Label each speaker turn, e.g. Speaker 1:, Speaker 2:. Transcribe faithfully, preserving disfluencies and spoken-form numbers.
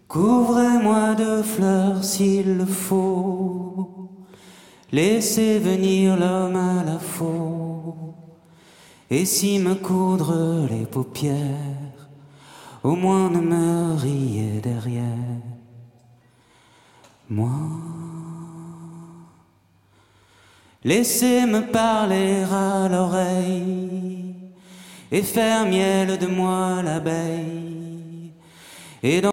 Speaker 1: Couvrez-moi de fleurs s'il le faut, laissez venir l'homme à la faux, et si me coudre les paupières, au moins ne me riez derrière. Moi, laissez me parler à l'oreille, et faire miel de moi l'abeille, et dans